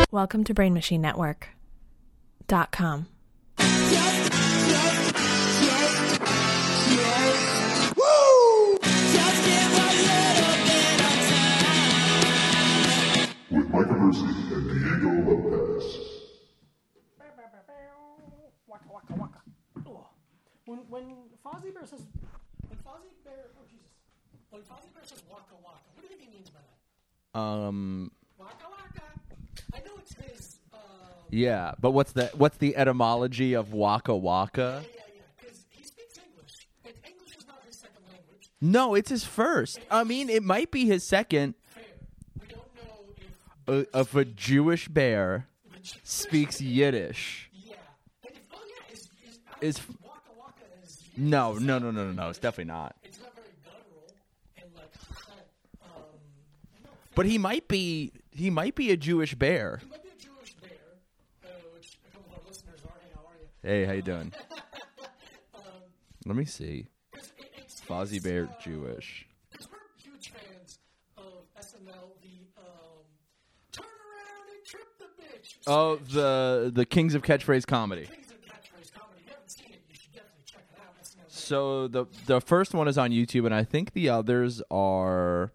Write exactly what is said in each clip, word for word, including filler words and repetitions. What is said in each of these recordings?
Welcome to Brain Machine Network dot com. With Micah Mercy and Diego Lopez. Waka waka waka. Oh. When when Fozzie Bear says when Fozzie Bear oh Jesus when Fozzie Bear says waka waka, what do you think he means by that? Um. Waka waka. I know it's his. Uh, Yeah, but what's the what's the etymology of waka waka? yeah, yeah, yeah. Because he speaks English, and English is not his second language. No, it's his first. I mean, it might be his second. Fair. We don't know if Uh, if a Jewish bear speaks Yiddish, yeah. And if, oh yeah, is is, is waka waka is no, no, no, no, no, no. It's definitely not. it's not very guttural and like um. No, But he might be. He might be a Jewish bear. he might be a Jewish bear, uh, which a couple of our listeners are. Hey, how are you? Hey, how you doing? Let me see. It's, it, it's Fozzie his, Bear uh, Jewish. Because we're huge fans of S N L, the um, turn around and trip the bitch. Oh, sketch. the the Kings of Catchphrase Comedy. Kings of Catchphrase Comedy. If you haven't seen it, you should definitely check it out. S N L. So the the first one is on YouTube, and I think the others are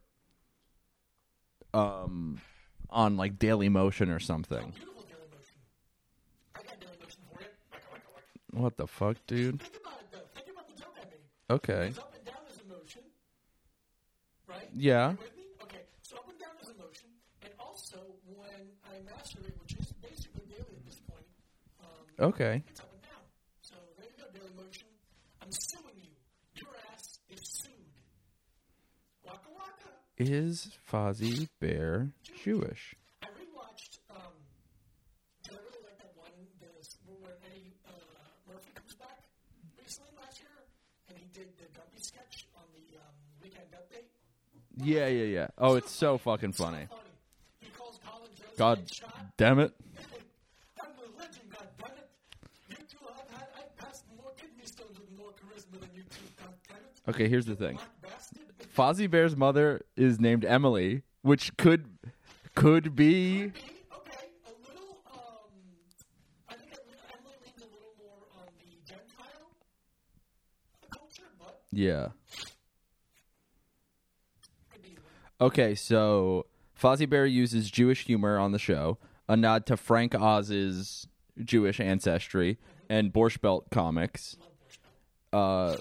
um on like Daily Motion or something. Beautiful Daily Motion. I got Daily Motion for you. Waka, waka, waka. What the fuck, dude? Think about it, though. Think about the joke I made. Okay. Because up and down is emotion, right? Yeah. You with me? Okay. So up and down is emotion, and also when I masturbate, which is basically daily at this point, um, Okay. it's up and down. So there you go, Daily Motion. I'm suing you. Your ass is sued. Waka waka. Is Fozzie Bear Jewish? I rewatched. Um, did I really like that one? This when Eddie uh, Murphy comes back recently last year, and he did the Guppy sketch on the um, Weekend Update. Yeah, yeah, yeah. Oh, it's so fucking funny. Funny. He calls Colin Jost God headshot. damn it. I'm a legend, goddammit. You two, I've had, I've passed more kidney stones with more charisma than you two, goddammit. Okay, here's the thing. Black bastard. Fozzie Bear's mother is named Emily, which could could be Okay, a little, um, I think Emily leans a little more on the Gentile culture, but yeah. could be. Okay, so Fozzie Bear uses Jewish humor on the show, a nod to Frank Oz's Jewish ancestry and Borscht Belt comics. Uh,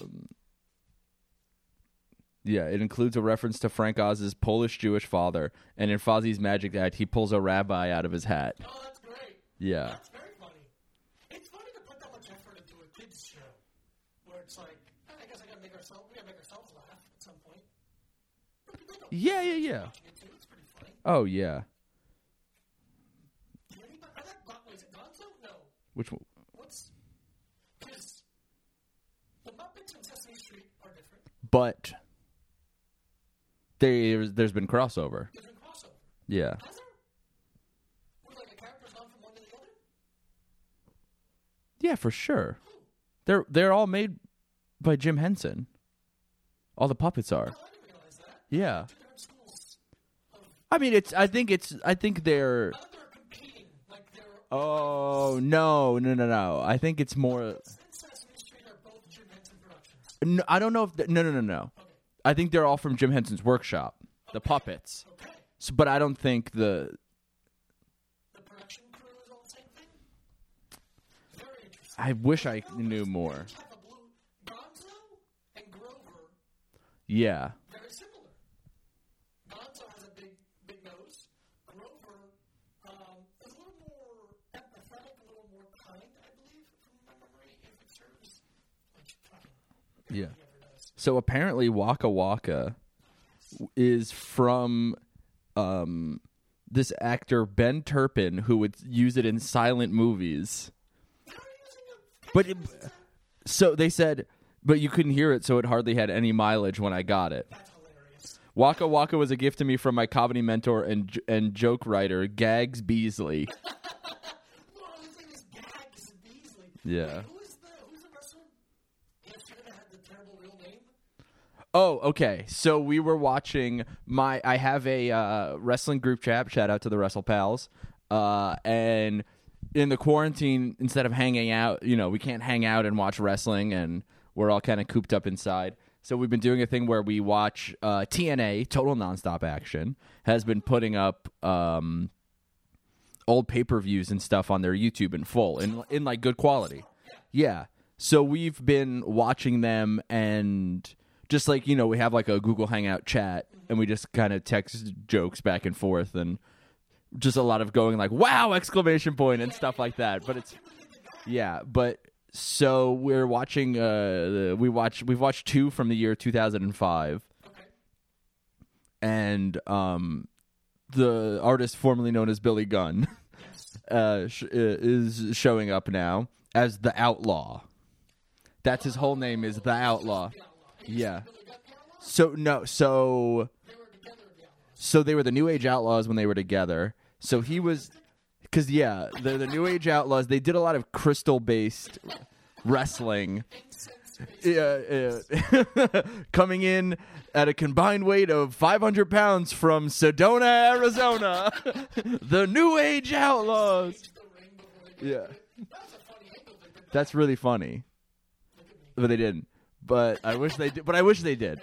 yeah, it includes a reference to Frank Oz's Polish Jewish father, and in Fozzie's Magic Act, he pulls a rabbi out of his hat. Oh, that's great. Yeah. That's very funny. It's funny to put that much effort into a kids show, where it's like, I guess I gotta make ourselves, we gotta make ourselves laugh at some point. But they don't Yeah, yeah, yeah. watching it too. It's pretty funny. Oh, yeah. Did anybody, I got, Gon- is it Gonzo? No. Which one? What's, because the Muppets and Sesame Street are different. But there's, there's been crossover. There's been crossover. Yeah. Has there? Where like a character's gone from one to the other? Yeah, for sure. They're they're all made by Jim Henson. All the puppets are. Oh, I didn't realize that. Yeah. Two different schools. I mean, it's. I think it's. I think they're. I thought they were competing. Like they're. Oh no, no, no, no! I think it's more. And Sesame Street are both Jim Henson Productions. No, I don't know if. The, no, no, no, no. I think they're all from Jim Henson's workshop. The puppets. Okay. So, but I don't think the. The production crew is all the same thing? Very interesting. I wish I knew more. Have a blue Gonzo and Grover, Yeah. very similar. Gonzo has a big, big nose. Grover um, is a little more empathetic, a little more kind, I believe, from my memory, if it serves. Like, fucking, Yeah. he ever does. So apparently, Waka Waka is from um, this actor Ben Turpin, who would use it in silent movies. How are you using a But it, so they said, but you couldn't hear it, so it hardly had any mileage when I got it. That's hilarious. Waka Waka was a gift to me from my comedy mentor and and joke writer Gags Beasley. Well, his name is Gags Beasley. Yeah. Wait, who is the who's the wrestler? Yesterday that had the terrible real name. Oh, okay. So we were watching my. I have a uh, wrestling group chat. Shout out to the Wrestle Pals. Uh, and in the quarantine, instead of hanging out, you know, we can't hang out and watch wrestling, and we're all kind of cooped up inside. So we've been doing a thing where we watch uh, T N A, Total Nonstop Action, has been putting up um, old pay-per-views and stuff on their YouTube in full, in in like good quality. Yeah. So we've been watching them, and just like, you know, we have like a Google Hangout chat, and we just kind of text jokes back and forth, and just a lot of going like, wow, exclamation point and stuff like that. But it's, yeah, but so we're watching, uh, the, we watch, we've watched two from the year two thousand five. And um, the artist formerly known as Billy Gunn uh, sh- is showing up now as the Outlaw. That's his whole name, is the Outlaw. Yeah. So, no, so, so they were the New Age Outlaws when they were together. So he was, because, yeah, they're the New Age Outlaws. They did a lot of crystal-based wrestling. Yeah, yeah. Coming in at a combined weight of five hundred pounds from Sedona, Arizona. The New Age Outlaws. Yeah. That's really funny. But they didn't. But I wish they did. But I wish they did.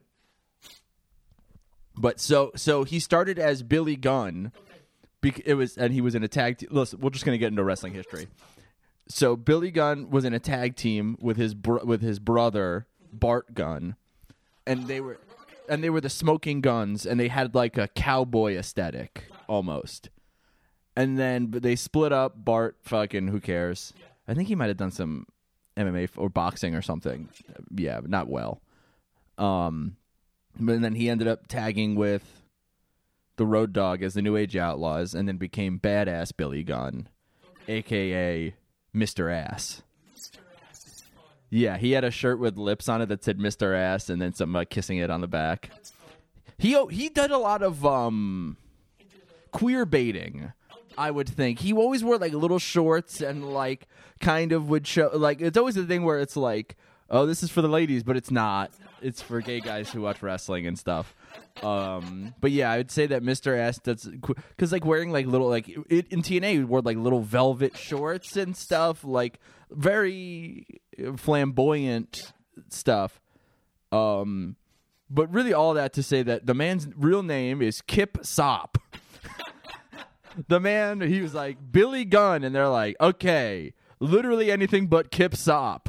But so so he started as Billy Gunn. It was, and he was in a tag team. Listen, we're just going to get into wrestling history. So Billy Gunn was in a tag team with his bro- with his brother Bart Gunn, and they were and they were the Smoking Guns, and they had like a cowboy aesthetic almost. And then but they split up. Bart fucking who cares? I think he might have done some M M A or boxing or something. Yeah, but not well. Um, but then he ended up tagging with the Road Dogg as the New Age Outlaws, and then became Badass Billy Gunn, a k a. Mister Ass. Mister Ass is fun. Yeah, he had a shirt with lips on it that said Mister Ass, and then some uh, kissing it on the back. That's fun. He he did a lot of um queer baiting, I would think. He always wore like little shorts and like kind of would show like it's always the thing where it's like, oh, this is for the ladies, but it's not. It's for gay guys who watch wrestling and stuff. Um, but yeah, I would say that Mister Ass does because like wearing like little like it, in T N A he wore like little velvet shorts and stuff, like very flamboyant stuff. Um, but really all that to say that the man's real name is Kip Sop. The man, he was like Billy Gunn, and they're like, okay, literally anything but Kip Sop.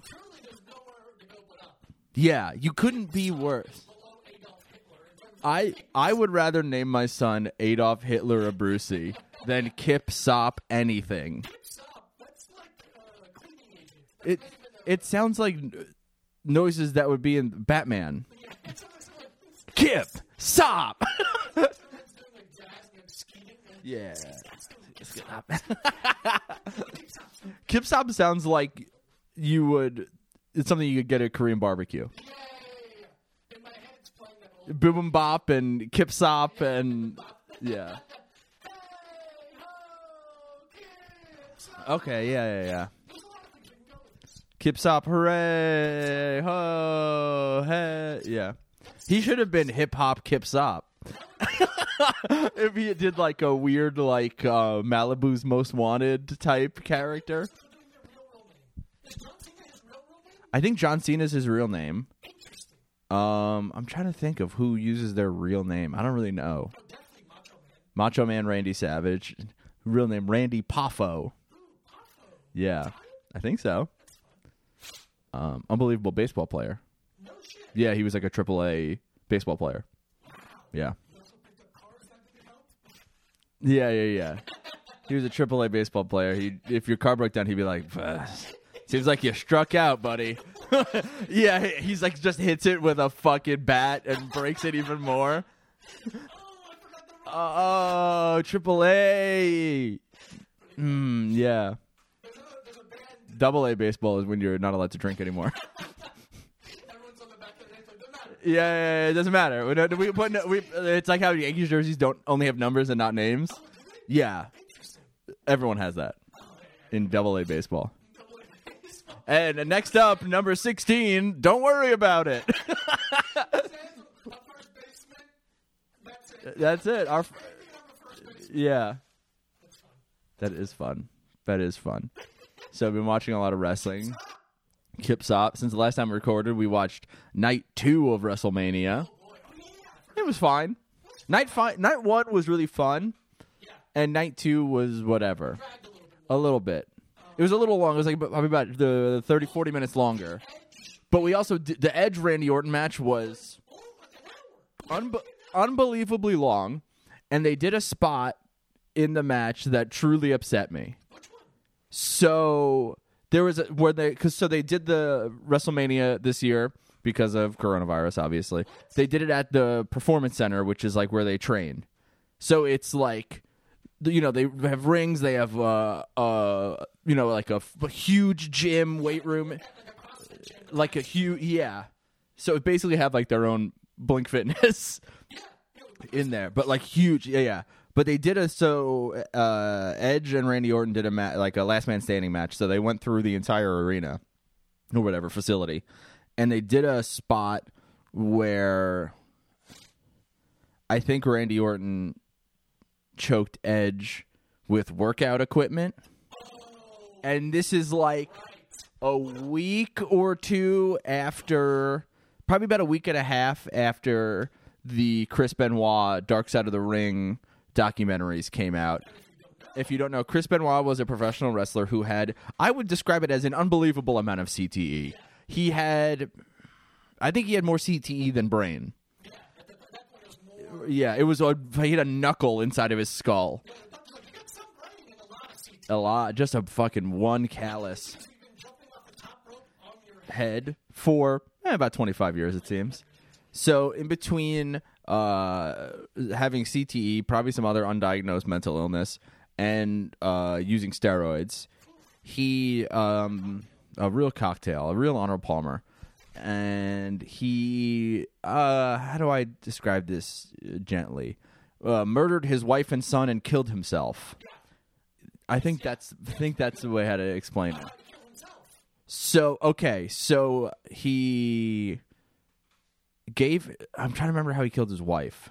Yeah, you couldn't be worse. I I would rather name my son Adolf Hitler Abruzzi than Kip Sop anything. It it sounds like noises that would be in Batman. Kip Sop. Yeah. Kip Sop sounds like you would. It's something you could get at a Korean barbecue. Boom and Bop and Kip Sop and yeah. Okay, yeah, yeah, yeah. Kip Sop, hooray, ho, hey, yeah. He should have been Hip Hop Kip Sop. If he did like a weird like uh, Malibu's Most Wanted type character. I think John Cena's his real name. Um, I'm trying to think of who uses their real name. I don't really know. Macho Man Randy Savage. Real name Randy Poffo. Yeah, I think so. Um, unbelievable baseball player. Yeah, he was like a triple A baseball player. Yeah. Yeah, yeah, yeah. He was a triple A baseball player. He, if your car broke down, he'd be like, seems like you struck out, buddy. Yeah, he's like just hits it with a fucking bat and breaks it even more. Oh, triple A. Hmm, yeah. Double A baseball is when you're not allowed to drink anymore. Yeah, yeah, yeah, it doesn't matter. We, don't- we put no, we. It's like how Yankees jerseys don't only have numbers and not names. Yeah, everyone has that in Double A baseball. And next up, number sixteen. Don't worry about it. That's it. Our yeah. That is fun. That is fun. So I've been watching a lot of wrestling. Kip Sop. Since the last time we recorded, we watched night two of WrestleMania. It was fine. Night five, night one was really fun, and night two was whatever. A little bit. It was a little long. It was like probably about the thirty, forty minutes longer. But we also did, the Edge Randy Orton match was unbe- unbelievably long, and they did a spot in the match that truly upset me. So there was a, where they because so they did the WrestleMania this year because of coronavirus. Obviously, they did it at the Performance Center, which is like where they train. So it's like, you know, they have rings, they have uh uh you know like a, a huge gym, weight room, like a huge yeah. So it basically have like their own Blink Fitness in there, but like huge yeah yeah. But they did a so uh, Edge and Randy Orton did a ma- like a last man standing match. So they went through the entire arena or whatever facility, and they did a spot where I think Randy Orton choked Edge with workout equipment, and this is like a week or two after, probably about a week and a half after the Chris Benoit Dark Side of the Ring documentaries came out. If you don't know, Chris Benoit was a professional wrestler who had, I would describe it as an unbelievable amount of C T E. He had, I think he had more C T E than brain. Yeah, it was, a, he had a knuckle inside of his skull. A lot, just a fucking one callus head for eh, about twenty-five years, it seems. So in between uh, having C T E, probably some other undiagnosed mental illness, and uh, using steroids, he um, a real cocktail, a real Arnold Palmer, and he uh, how do I describe this gently? Uh, murdered his wife and son and killed himself. I think that's I think that's the way how to explain it. So okay, so he gave. I'm trying to remember how he killed his wife.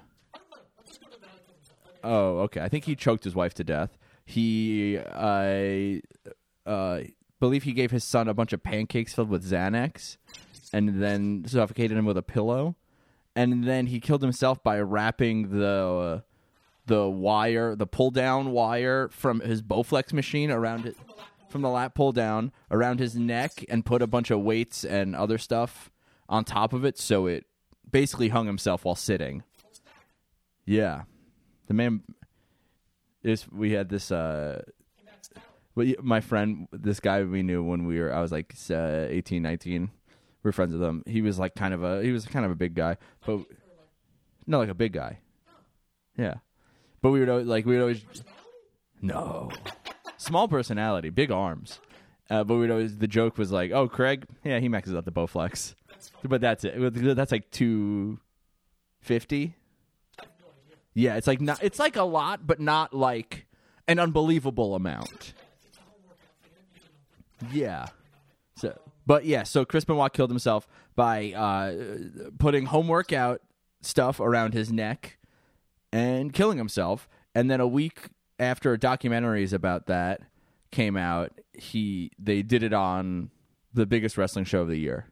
Oh, okay. I think he choked his wife to death. He, I uh, believe he gave his son a bunch of pancakes filled with Xanax, and then suffocated him with a pillow, and then he killed himself by wrapping the uh, the wire, the pull down wire from his Bowflex machine around it, from the lat pull down around his neck, and put a bunch of weights and other stuff on top of it, so it basically hung himself while sitting. Yeah. The man is, we had this, uh, my friend, this guy we knew when we were, I was like uh, eighteen, nineteen. We were friends with him. He was like kind of a, he was kind of a big guy, but no, like a big guy. Yeah. But we would always, like, we would always, no. Small personality, big arms. Uh, but we'd always, the joke was like, oh, Craig, yeah, he maxes out the Bowflex. But that's it. That's like two fifty. Yeah, it's like not. It's like a lot, but not like an unbelievable amount. Yeah. So, but yeah. So Chris Benoit killed himself by uh, putting home workout stuff around his neck and killing himself. And then a week after documentaries about that came out, he they did it on the biggest wrestling show of the year.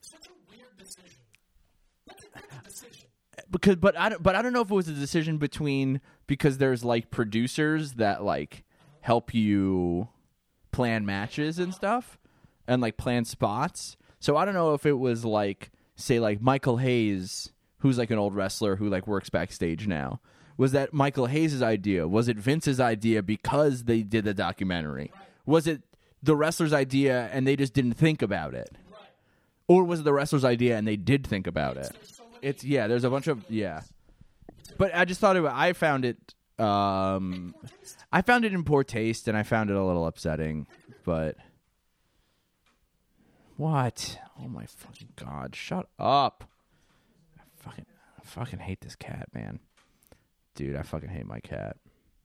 Because, but I don't, but I don't know if it was a decision between, because there's like producers that like help you plan matches and stuff and like plan spots. So I don't know if it was like, say like Michael Hayes, who's like an old wrestler who like works backstage now. Was that Michael Hayes' idea? Was it Vince's idea because they did the documentary? Was it the wrestler's idea and they just didn't think about it? Or was it the wrestler's idea and they did think about it? It's yeah. There's a bunch of yeah, but I just thought it. I found it. Um, I found it in poor taste, and I found it a little upsetting. But what? Oh my fucking god! Shut up! I fucking, I fucking hate this cat, man. Dude, I fucking hate my cat.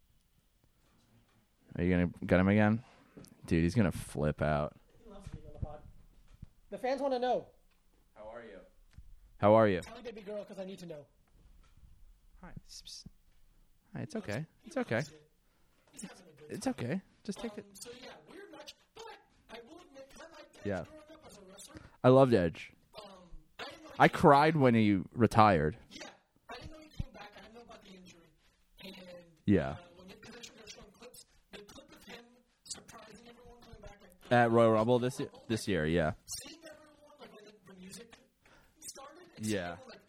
Are you gonna get him again? Dude, he's gonna flip out. He loves being on the pod. The fans want to know. How are you? How are you? Tell me, baby girl, because I need to know. Hi. Hi. It's okay. It's okay. It's okay. Just take Um, it. so yeah, weird match, but I will admit, I liked Edge Yeah. growing up as a wrestler. I loved Edge. Um, I didn't know he I came- cried when he retired. Yeah, I didn't know he came back. I didn't know about the injury. And Yeah. uh, when they, because they were showing clips, the clip of him surprising everyone coming back like, At Royal Rumble this year, this year, yeah. seeing everyone like when the, the music started. And seeing Yeah. everyone, like,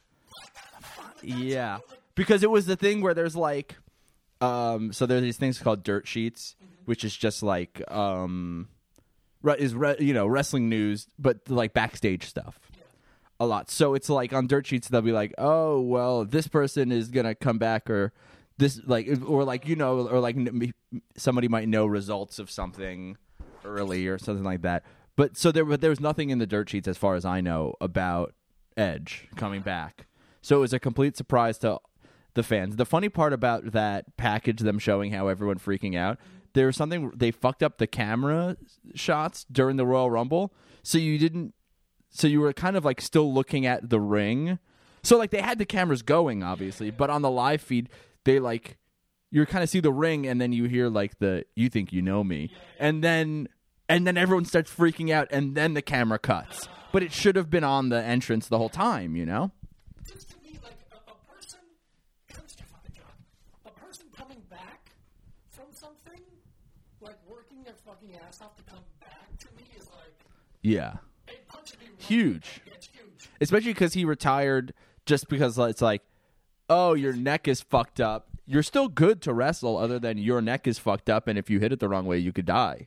Yeah. Because it was the thing where there's like um so there's these things called dirt sheets, which is just like um re- is re- you know, wrestling news but like backstage stuff. A lot. So it's like on dirt sheets they'll be like, "Oh, well, this person is going to come back," or this like or like you know or like n- somebody might know results of something early or something like that. But so there but there was nothing in the dirt sheets as far as I know about Edge coming back. So it was a complete surprise to the fans. The funny part about that package, them showing how everyone freaking out, there was something they fucked up the camera shots during the Royal Rumble, so you didn't. So you were kind of like still looking at the ring. So like they had the cameras going, obviously, but on the live feed, they like you kind of see the ring, and then you hear like the "You think you know me," and then and then everyone starts freaking out, and then the camera cuts. But it should have been on the entrance the whole time, you know. just to me, like a, a person comes to fucking job. A person coming back from something, like working their fucking ass off to come back to me is like Yeah. it punches me right Huge. in the- It's huge. Especially because he retired just because it's like, oh, your neck is fucked up. You're still good to wrestle other than your neck is fucked up, and if you hit it the wrong way, you could die.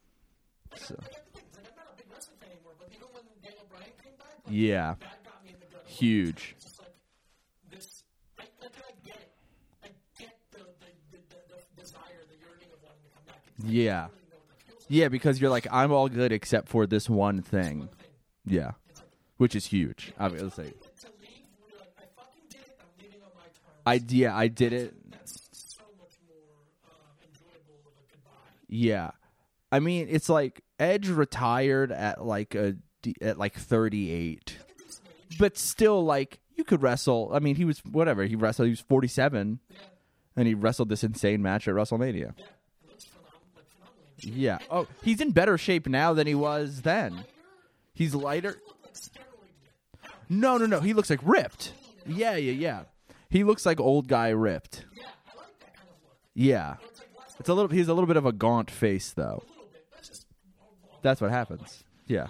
So, I got the things. Like, I'm not a big wrestling fan anymore, but even when Daniel Bryan came back, like, yeah. that got me in the gut. Huge. It's just like this. I, like, I get it. I get the the, the, the, the desire, the yearning of wanting to come back. It's like, Yeah. I don't really know what that feels like. Yeah, because you're like, I'm all good except for this one thing. Yeah. Which is huge, obviously. But to leave, where you're like, I fucking did it. I'm leaving on my terms. I, yeah, I did it. That's so much more um, enjoyable of a goodbye. Yeah. I mean, it's like Edge retired at like a at like thirty-eight. But still like you could wrestle. I mean, he was whatever. He wrestled. He was forty-seven. And he wrestled this insane match at WrestleMania. Yeah, it looks phenom- like phenomenal. in shape. Yeah. Oh, he's in better shape now than he was then. He's lighter. Look like steroid. No, no, no. He looks like ripped. Yeah, yeah, yeah. He looks like old guy ripped. Yeah, I like that kind of look. Yeah. It's like less It's a little he's a little bit of a gaunt face though. a little bit. That's just. That's what happens. Yeah.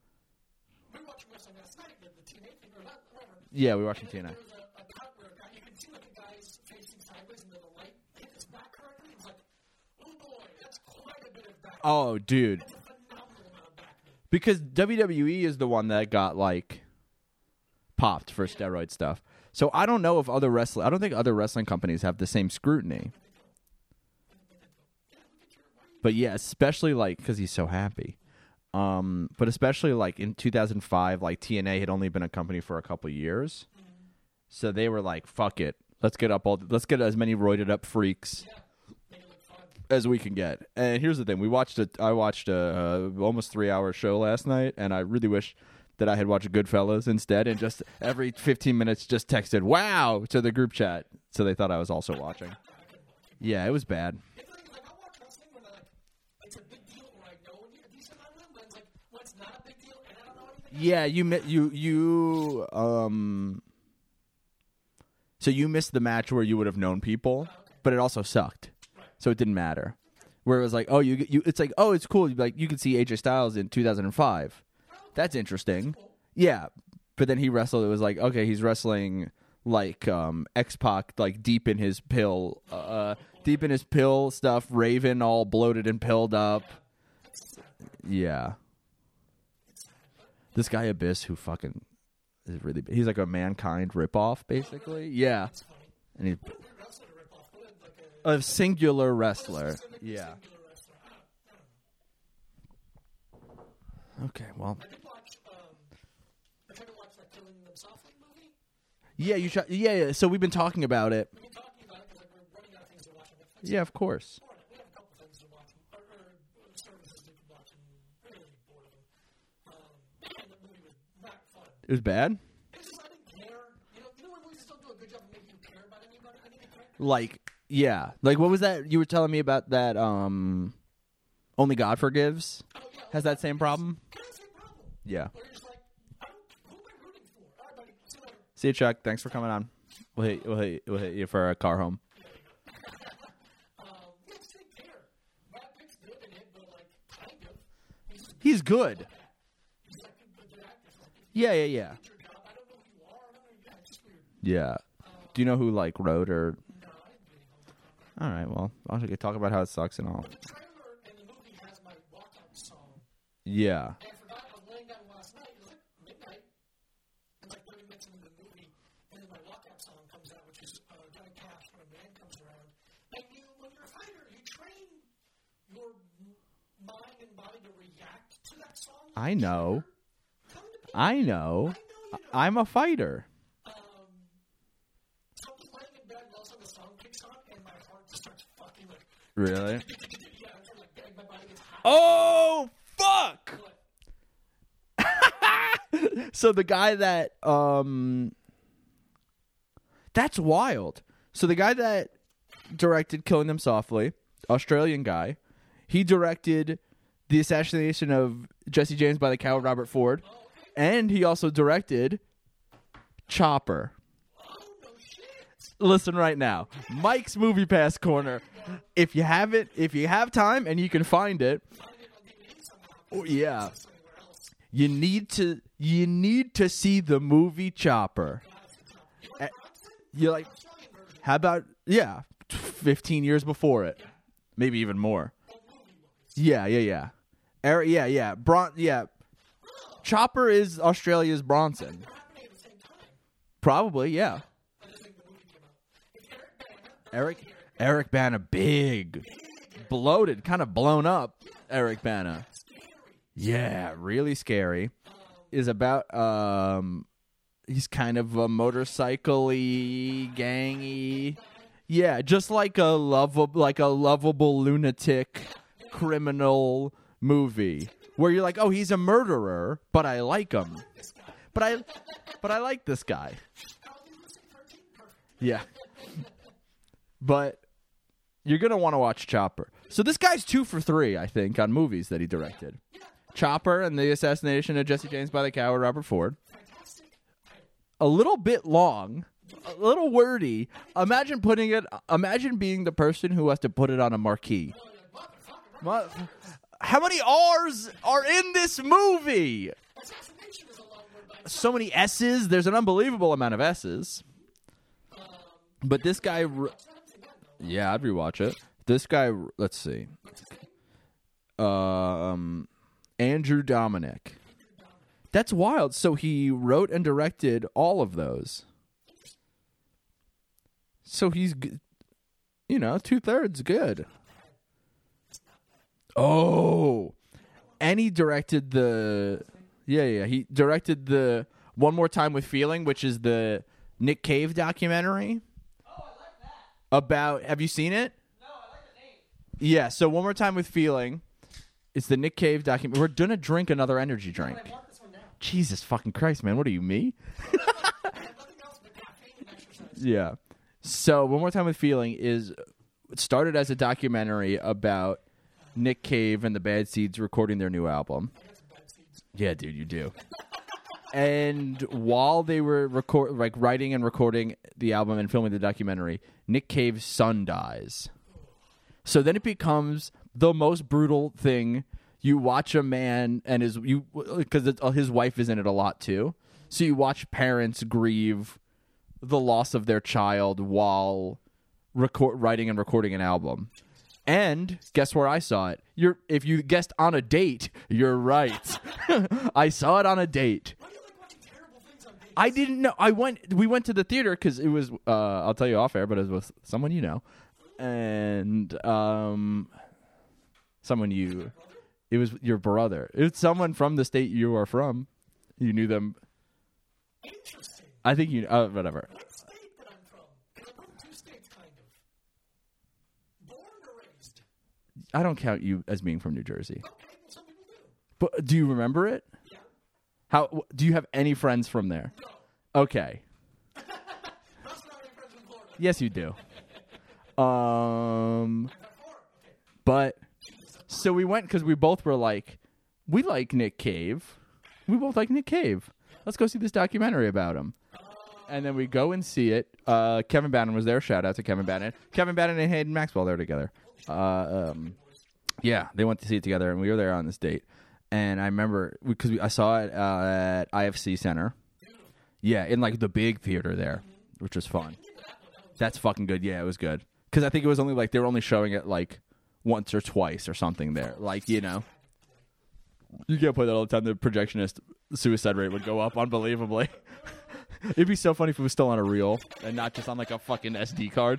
We were watching wrestling last night. The, the T N A thing, or not, whatever. Yeah, we were watching T N A. There was a, a cut where a guy, you can see like a guy's facing sideways, and then the light hit his back correctly. It's like, oh boy, that's quite a bit of back. Oh, dude. That's a phenomenal amount of back. Because W W E is the one that got like popped for steroid stuff. So I don't know if other wrestling I don't think other wrestling companies have the same scrutiny. But yeah, especially like cuz he's so happy. Um but especially like in two thousand five like T N A had only been a company for a couple years. So they were like, fuck it. Let's get up all let's get as many roided up freaks as we can get. And here's the thing: we watched a, I watched a uh, almost three hour show last night, and I really wish that I had watched Goodfellas instead, and just every fifteen minutes just texted "Wow" to the group chat, so they thought I was also watching. Yeah, it was bad. It's like, like I'll watch wrestling when like it's a big deal, or I know a decent amount of them, but it's like when it's not a big deal and I don't know anything. Yeah, you mi- you you um. So you missed the match where you would have known people, but it also sucked, so it didn't matter. Where it was like, oh, you you, it's like, oh, it's cool. You'd be like, you could see A J Styles in two thousand five. That's interesting. Yeah, but then he wrestled. It was like, okay, he's wrestling like um, X-Pac, like deep in his pill, uh, deep in his pill stuff. Raven all bloated and pilled up. Yeah. This guy Abyss, who fucking is really, he's like a Mankind ripoff, basically. Yeah, and he's a singular wrestler. Yeah. Okay, well. I did watch. Um, I tried to watch that Killing Them Softly movie. Yeah, you should. Yeah, yeah. So we've been talking about it. We've been talking about it because like, we're running out of things to watch on Netflix. Yeah, of course. Bored. We have a couple things to watch, or, or services we could watch, and we're really bored of them. Um, and the movie was not fun. It was bad. It's just I didn't care. You know, you know when movies don't do a good job of making you care about anybody, anything. Right? Like, Yeah. Like, what was that you were telling me about that um Only God Forgives? Oh, yeah, Has that same problem? kind of same problem. Yeah. Where you're just like, I don't, who am I rooting for? All right, buddy, see you later. See you, Chuck. Thanks for coming on. We'll hit, we'll hit, we'll hit you for a car home. Um, yeah, same here. Brad Pitt's good in it, but like, kind of. He's just He's good. he's like a good actor. Like, if Yeah, yeah, yeah. you do your job, I don't know who you are. I don't know. Yeah, it's just weird. Yeah. Do you know who, like, wrote or... No, I didn't really know that. All right, well, I'll talk about how it sucks and all. The trailer and the movie has my walkout song. Yeah. And I forgot I was laying down last night. It was like midnight. It was like thirty minutes into the movie. And then my walkout song comes out, which is uh, Johnny Cash when a man comes around. And you, when you're a fighter, you train your m- mind and body to react to that song. I know. Come to me. I know. I know you know. I'm a fighter. Um, so I'm just laying in bed, and all of a sudden the song kicks on, and my heart just starts fucking like, Really? yeah, I'm trying to like, bang, my body gets hot. Oh, fuck! But So the guy that um that's wild. So the guy that directed Killing Them Softly, Australian guy, he directed the assassination of Jesse James by the coward Robert Ford, and he also directed Chopper. Listen right now. Mike's Movie Pass Corner. If you have it, if you have time and you can find it, oh, yeah. You need to you need to see the movie Chopper. Eh, You're like, how about yeah, fifteen years before it, maybe even more. Yeah, yeah, yeah. Eric, yeah, yeah. Bron, yeah. Chopper is Australia's Bronson. Probably, yeah. Eric, Eric Bana, big, bloated, kind of blown up. Eric Bana. Yeah, really scary. Is about um he's kind of a motorcycle-y, gangy. Yeah, just like a lovable like a lovable lunatic criminal movie where you're like, "Oh, he's a murderer, but I like him." But I but I like this guy. Yeah. But you're going to want to watch Chopper. So this guy's two for three, I think, on movies that he directed. Chopper and the assassination of Jesse James by the coward Robert Ford. A little bit long, a little wordy. Imagine putting it. Imagine being the person who has to put it on a marquee. What? How many R's are in this movie? So many S's. There's an unbelievable amount of S's. But this guy. Re- yeah, I'd rewatch it. This guy. Let's see. Um. Andrew Dominic. That's wild. So he wrote and directed all of those. So he's, g- you know, two thirds good. Oh, and he directed the, yeah, yeah. He directed the One More Time with Feeling, which is the Nick Cave documentary. Oh, I like that. About, have you seen it? No, I like the name. Yeah. So One More Time with Feeling. It's the Nick Cave document. We're gonna drink another energy drink. I want this one now. Jesus fucking Christ, man! What are you, me? Nothing else but caffeine and exercise. Yeah. So One More Time with Feeling is it started as a documentary about Nick Cave and the Bad Seeds recording their new album. Yeah, dude, you do. And while they were record like writing and recording the album and filming the documentary, Nick Cave's son dies. So then it becomes the most brutal thing. You watch a man and his you because his wife is in it a lot too. So you watch parents grieve the loss of their child while record writing and recording an album. And guess where I saw it? You're if you guessed on a date, you're right. I saw it on a date. I didn't know. I went. We went to the theater because it was. Uh, I'll tell you off air, but it was with someone you know, and um, someone you. It was your brother. It was someone from the state you are from. You knew them. Interesting. I think you. Uh, whatever. What state that I'm from? Because I'm from two states, kind of. Born or raised? I don't count you as being from New Jersey. Okay, well, some people do. But do you remember it? Yeah. How wh- do you have any friends from there? No. Okay. Must not have friends in Florida. Yes, you do. Um, but so we went because we both were like, we like Nick Cave. We both like Nick Cave. Let's go see this documentary about him. And then we go and see it. Uh, Kevin Bannon was there. Shout out to Kevin Bannon. Kevin Bannon and Hayden Maxwell there together. Uh, um, yeah, they went to see it together, and we were there on this date. And I remember because I saw it uh, at I F C Center. Yeah, in like the big theater there, which was fun. That's fucking good. Yeah, it was good. Because I think it was only like they were only showing it like once or twice or something there. Like, you know, you can't play that all the time. The projectionist suicide rate would go up unbelievably. It'd be so funny if it was still on a reel and not just on like a fucking S D card.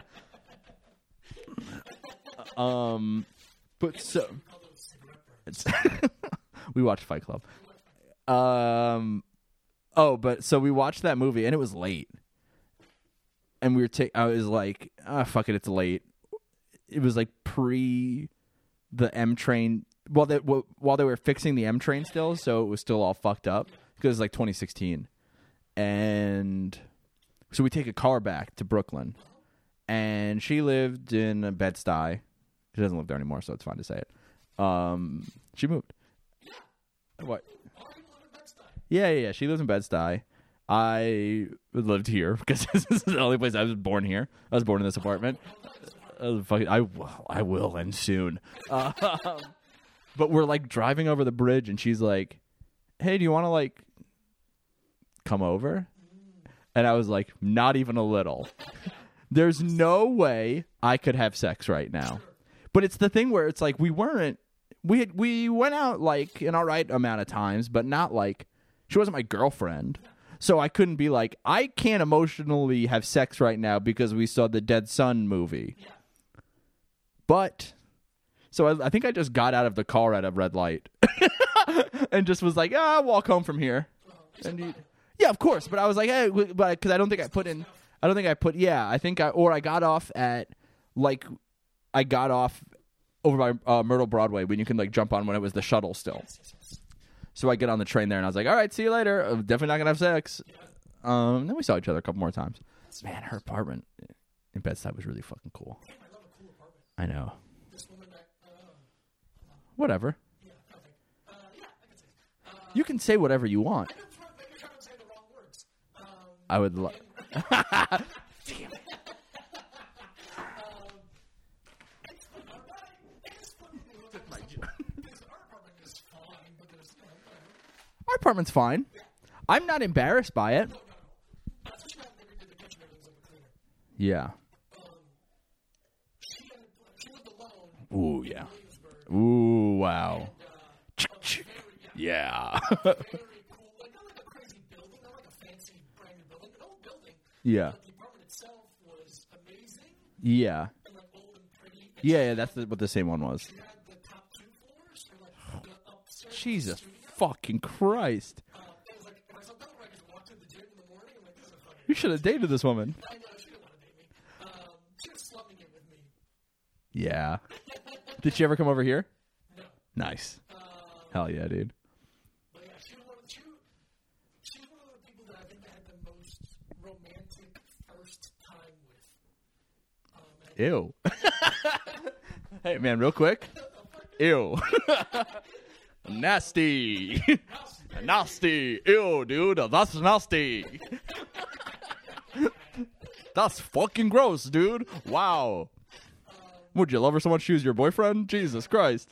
Um, but so it's we watched Fight Club. Um, oh, but so we watched that movie and it was late. And we were ta- I was like, ah, fuck it, it's late. It was like pre the M train. Well, they, w- while they were fixing the M train still, so it was still all fucked up because it was like twenty sixteen. And so we take a car back to Brooklyn, and she lived in Bed-Stuy. She doesn't live there anymore, so it's fine to say it. Um, she moved. What? Yeah, yeah, yeah. She lives in Bed-Stuy. I lived here because this is the only place I was born here. I was born in this apartment. I, was fucking, I, I will end soon. Um, but we're like driving over the bridge, and she's like, "Hey, do you want to like come over?" And I was like, "Not even a little." There's no way I could have sex right now. But it's the thing where it's like we weren't. We had, we went out like an all right amount of times, but not like she wasn't my girlfriend. So I couldn't be like, I can't emotionally have sex right now because we saw the Dead Son movie. But, so I, I think I just got out of the car at a red light and just was like, ah, I'll walk home from here. And you, yeah, of course. But I was like, hey, but because I don't think I put in, I don't think I put, yeah, I think I, or I got off at, like, I got off over by uh, Myrtle Broadway when you can, like, jump on when it was the shuttle still. So I get on the train there, and I was like, all right, see you later. I'm definitely not going to have sex. Um, then we saw each other a couple more times. Man, her apartment in Bed-Stuy was really fucking cool. I know. Whatever. You can say whatever you want. I would love... Damn it. Our apartment's fine. I'm not embarrassed by it. Yeah. Ooh, yeah. Ooh, wow. Yeah. Yeah. Yeah. Yeah, yeah, that's the, what the same one was. Jesus fucking Christ. You should have dated this woman. Yeah. Did she ever come over here? Nice. Hell yeah, dude. Ew. Hey, man, real quick. Ew. Nasty. Nasty. Ew, dude. That's nasty. That's fucking gross, dude. Wow. Would you love her so much she was your boyfriend? Jesus Christ.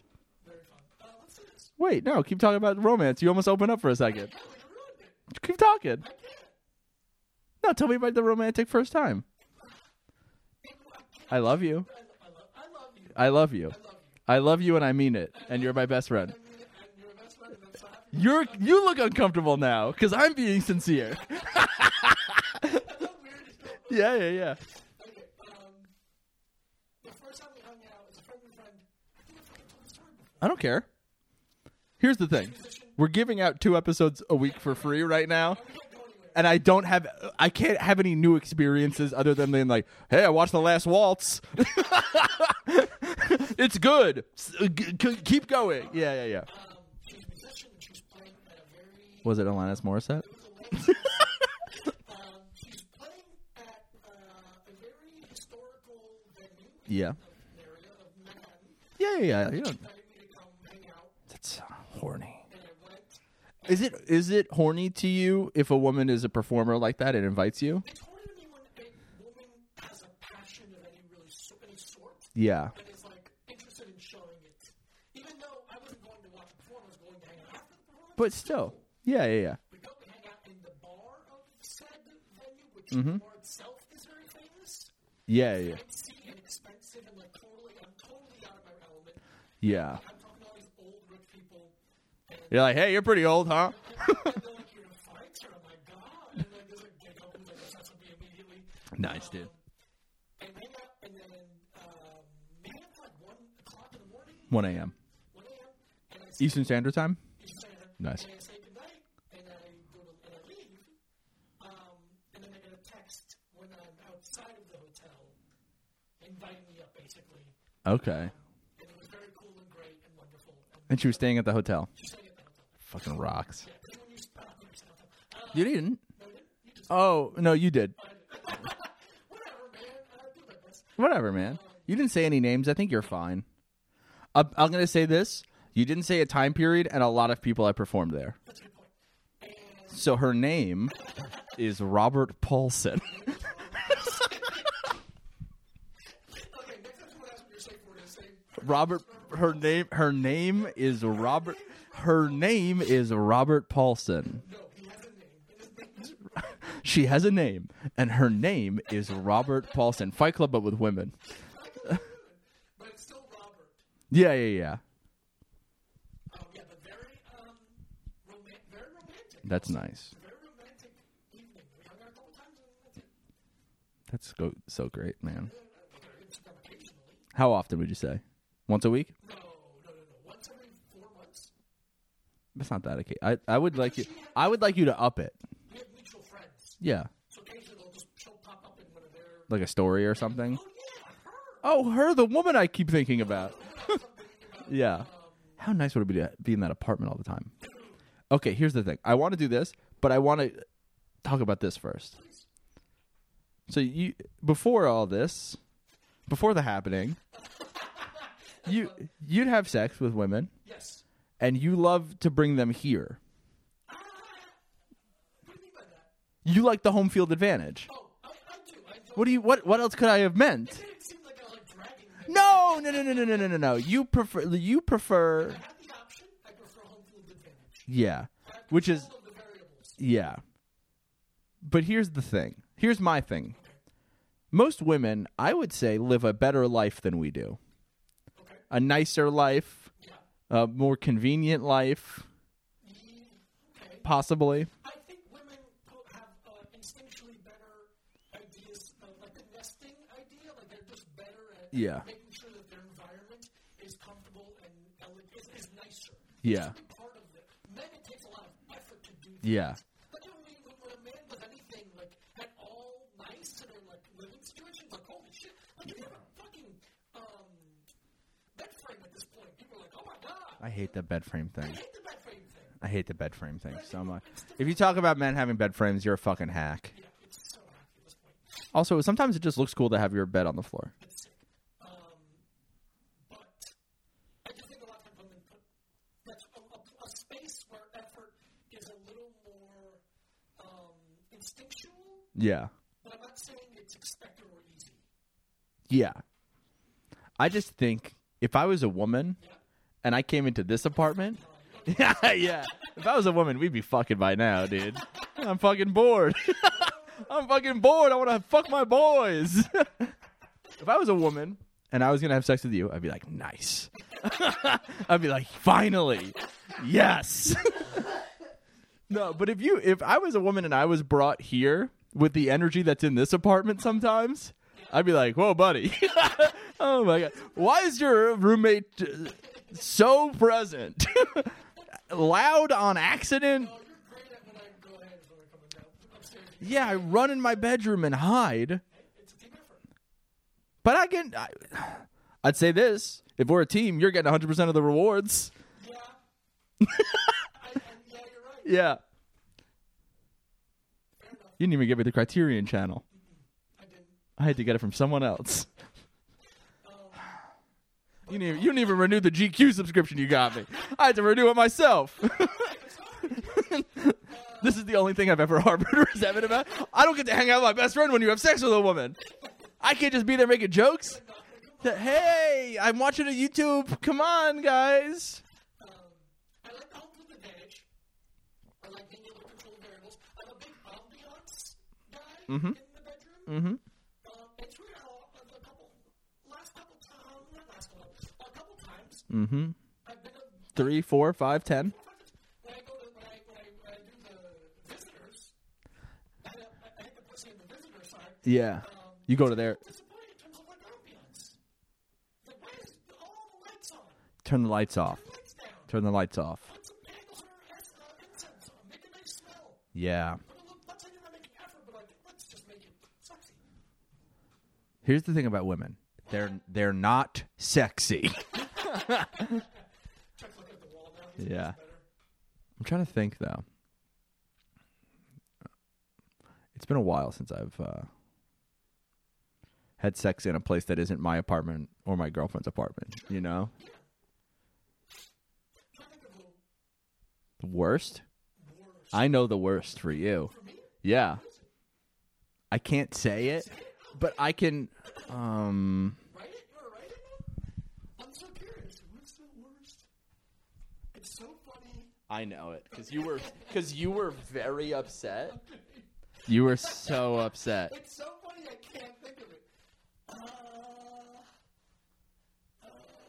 Wait, no. Keep talking about romance. You almost opened up for a second. Keep talking. No, tell me about the romantic first time. I love you. I love you. I love you and I mean it. And you're my best friend. You're you look uncomfortable now because I'm being sincere. Yeah, yeah, yeah. I don't care. Here's the thing. We're giving out two episodes a week for free right now. And I don't have, I can't have any new experiences other than being like, hey, I watched The Last Waltz. It's good. Keep going. Yeah, yeah, yeah. Was it Alanis Morissette? Yeah. an area of Manhattan. Yeah, yeah, yeah. You don't, Invited me to come hang out, that's uh, horny. and I went. Is it is it horny to you if a woman is a performer like that and invites you? It's horny to me when a woman has a passion of any really so, any sort Yeah. and is like interested in showing it. Even though I wasn't going to watch a performance, I was going to hang out after the performance. But still. Yeah, yeah, yeah. We go to hang out in the bar of said venue, which Mm-hmm. the bar itself is very famous. Yeah, yeah. Fancy and expensive and like totally, I'm totally out of my element. Yeah. I'm talking to all these old rich people, and You're like, hey, you're pretty old, huh? they're like, "You're a fighter, oh my god!" And then there's a giggle who's like, "That's me immediately." Nice, dude. And hang out, and then um, maybe at like one o'clock in the morning, one a.m. one a.m. And I say, Eastern Standard Time? Eastern Standard, Nice. and I say goodnight, and I go to, and I leave. Um, and then I get a text when I'm outside of the hotel, inviting me up, basically. Okay. And it was very cool and great and wonderful. And And she was staying at the hotel. she's staying at the hotel. Fucking rocks. Yeah, because when you uh, when you stay at the hotel, uh, You didn't? no, you didn't. You just Oh, no, you did. whatever, man. I do my best. Whatever, man. You didn't say any names. I think you're fine. I'm, I'm going to say this. You didn't say a time period, and a lot of people I performed there. That's a good point. And So her name is Robert Paulson. okay, next time someone asks what your safe word is, say Robert, her name, her name is Robert. Her name is Robert Paulson. no. He has a name, and his name is She has a name, and her name is Robert Paulson. Fight Club, but with women. but it's still Robert. Yeah, yeah, yeah. Um, yeah, but very um, roman- very romantic. That's nice. Very romantic evening. We hung out a couple times, and that's it. That's go- so great, man. We got our Instagram occasionally. How often would you say? Once a week? No, no, no, no. Once every four months. That's not that okay. I I would like you. I would like you to up it. We have mutual friends, Yeah, so occasionally they'll just she'll pop up in one of their. like a story or something. Oh yeah, her. Oh, her, the woman I keep thinking about. Yeah. How nice would it be to be in that apartment all the time? Okay, here's the thing. I want to do this, but I want to talk about this first. So you, before all this, before the happening, you you'd have sex with women, Yes. and you love to bring them here. What do you mean by that? You like the home field advantage. Oh, I, I do. I enjoy What do you? What what else could I have meant? it. It seemed like I was like dragging them. No, no, no, no, no, no, no, no, no. You prefer you prefer I have the option. I prefer home field advantage. yeah, I have which is control of the variables. yeah. But here's the thing. Here's my thing. Most women, I would say, live a better life than we do. Okay. A nicer life, Yeah. a more convenient life, Okay. possibly. I think women po- have uh, instinctually better ideas, uh, like the nesting idea. Like they're just better at Yeah. making sure that their environment is comfortable and ele- is, is nicer. Yeah. It's a big part of it. Men, it takes a lot of effort to do. Yeah. But you know, when, when, when a man does anything like at all nice to their like living situations, like holy shit, like if you have a fucking um bed frame at this point, people are like, oh my god, I hate the bed frame I thing. hate the bed frame thing. I hate the bed frame thing so much. If you talk about men having bed frames, you're a fucking hack. Yeah, it's so hacky at this point. Also, sometimes it just looks cool to have your bed on the floor. It's sick. Um, but I just think a lot of times women put that's a, a, a space where effort is a little more um, instinctual. Yeah. But I'm not saying it's expected or easy. Yeah. I just think if I was a woman and I came into this apartment, yeah, yeah. If I was a woman, we'd be fucking by now, dude. I'm fucking bored. I'm fucking bored. I want to fuck my boys. If I was a woman and I was going to have sex with you, I'd be like, nice. I'd be like, finally. Yes. No, but if you if I was a woman and I was brought here with the energy that's in this apartment sometimes, I'd be like, whoa, buddy. Oh my god. Why is your roommate uh, so present? Loud on accident? Oh, you're great at when I go ahead is when I'm coming down upstairs. Yeah, I run in my bedroom and hide. It's a team effort. But I get I, I'd say this, if we're a team, you're getting one hundred percent of the rewards. Yeah. I, I, yeah, you're right. Yeah. Fair enough. You didn't even give me the Criterion channel. I didn't. I had to get it from someone else. Um, You didn't, even, you didn't even renew the G Q subscription you got me. I had to renew it myself. This is the only thing I've ever harbored resentment about. I don't get to hang out with my best friend when you have sex with a woman. I can't just be there making jokes. That, hey, I'm watching a YouTube. Come on, guys. Um, I like the home field advantage. I like being able to control variables. I'm a big ambiance guy Mm-hmm. in the bedroom. Mm-hmm. Um, it's weird how a couple, last couple times, not last couple, a couple times, Mm-hmm. I've been a, Three, four, five, ten. when I go to, when I, when I, when I do the visitors, I, I, I hit the pussy on the visitor side. Yeah. You go to there. Disappointed in terms of like ambiance. Like, why is all the lights on? Turn the lights off. Lights down. Turn the lights off. Put some candles or uh, incense on. Make a nice smell. Yeah. Put a little, let's say you're not making effort, but like, let's just make it sexy. Here's the thing about women. They're they're not sexy. Chuck's looking at the wall now. He's Yeah. better. I'm trying to think though. It's been a while since I've uh, had sex in a place that isn't my apartment or my girlfriend's apartment. You know, the worst. I know the worst for you. Yeah, I can't say it, but I can. Um, Write it? You want to write it? I'm so curious. What's the worst? It's so funny. I know it because you were because you were very upset. You were so upset. It's so funny I can't think of it. Uh, uh,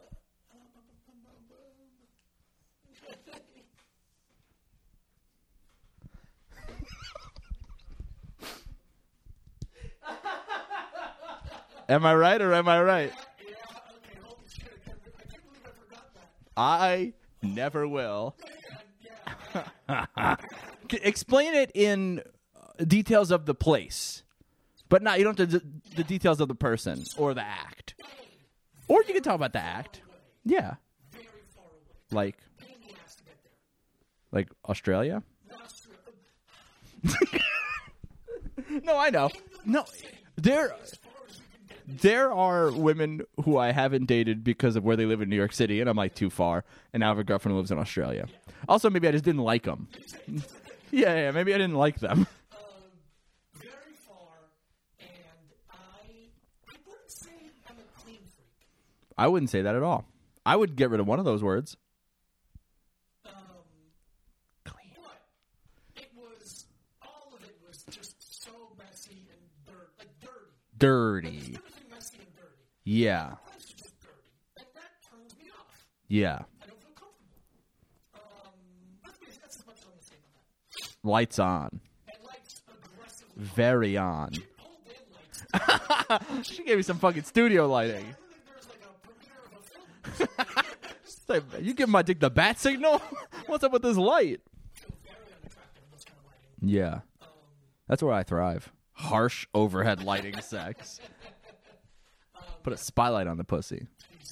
Am I right or am I right? yeah, okay, holy shit. I can't, I can't believe I forgot that. I never will. Yeah, yeah. C- Explain it in uh, details of the place, but not. You don't have to d- the details of the person or the act, or you can talk about the act. Yeah, Very far away. like Pain in the ass to get there. like Australia. Not true. No, I know. No, there there are women who I haven't dated because of where they live in New York City, and I'm like too far. And now I have a girlfriend who lives in Australia. Also, maybe I just didn't like them. Yeah, yeah, maybe I didn't like them. Um, very far, and I, I wouldn't say I'm a clean freak. I wouldn't say that at all. I would get rid of one of those words. Um, Clean. But it was, all of it was just so messy and dirt, like dirty. Dirty. Everything messy and dirty. Yeah. Life's just dirty. And that turns me off. Yeah. I don't feel comfortable. Um, that's, that's as much as I'm going to say about that. Lights on. And lights aggressively Very on. pulled in lights. She gave me some fucking studio lighting. I think there's like a premiere of a film. It's like, you give my dick the bat signal? What's up with this light? Very unattractive in those kind of lighting. Yeah. That's where I thrive. Harsh overhead lighting sex. Put a spotlight on the pussy.